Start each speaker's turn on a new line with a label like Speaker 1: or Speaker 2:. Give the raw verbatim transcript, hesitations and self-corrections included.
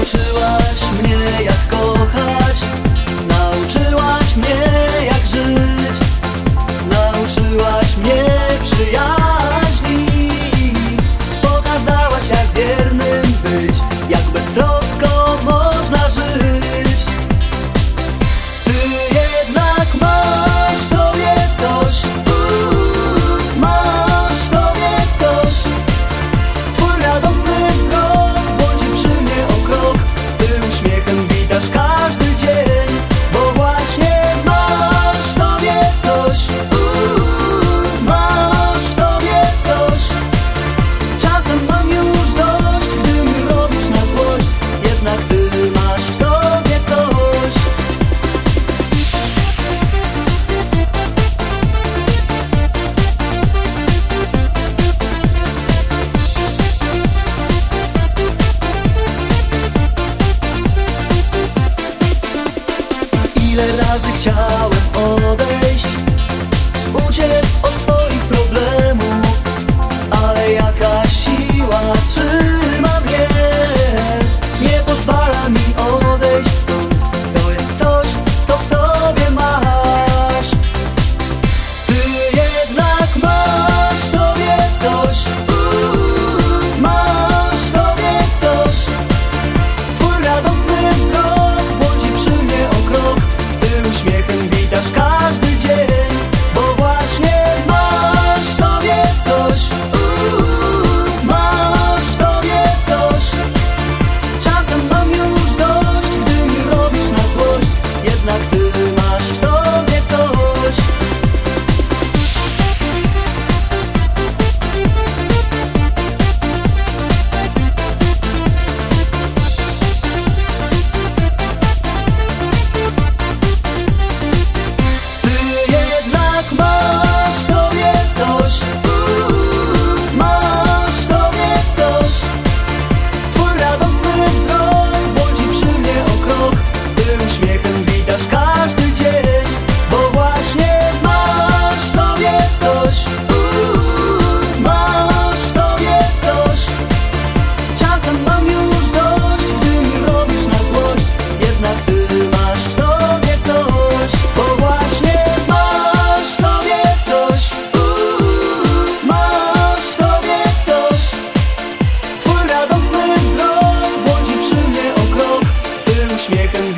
Speaker 1: Nauczyłaś mnie jak kochać, nauczyłaś mnie jak żyć, nauczyłaś mnie przyjaźni, pokazałaś jak wiernym być, jak beztrosko można żyć. Ty jednak masz w sobie coś, uuu, masz w sobie coś. Twój radosny wzrok błądzi przy mnie o krok. Ty uśmiechem witasz każdy dzień, bo właśnie masz w sobie coś, uuu, masz w sobie coś. Czasem mam już dość, gdy mi robisz na złość, jednak ty masz w sobie coś. Ile razy chciałem odejść, uciec od swoich problemów, ale jakaś siła trzyma mnie, nie pozwala mi odejść stąd. To jest coś, co w sobie masz. Ty jednak masz w sobie coś, uuu, masz w sobie coś. Twój radosny wzrok błądzi przy mnie o krok. Ty uśmiechem witasz każdy dzień, bo właśnie masz w sobie coś, uuu, masz w sobie coś. Czasem mam już dość, gdy mi robisz na złość, jednak ty masz w sobie coś. Ty jednak masz w sobie coś, uuu, masz w sobie coś. Twój radosny wzrok błądzi przy mnie o krok. Ty uśmiechem witasz każdy dzień, bo właśnie masz w sobie coś, uuu, masz w sobie coś. Czasem mam już dość, gdy mi robisz na złość, jednak ty masz w sobie coś, bo właśnie masz w sobie coś, uuu, masz w sobie coś. Twój radosny wzrok błądzi przy mnie o krok. Ty uśmiechem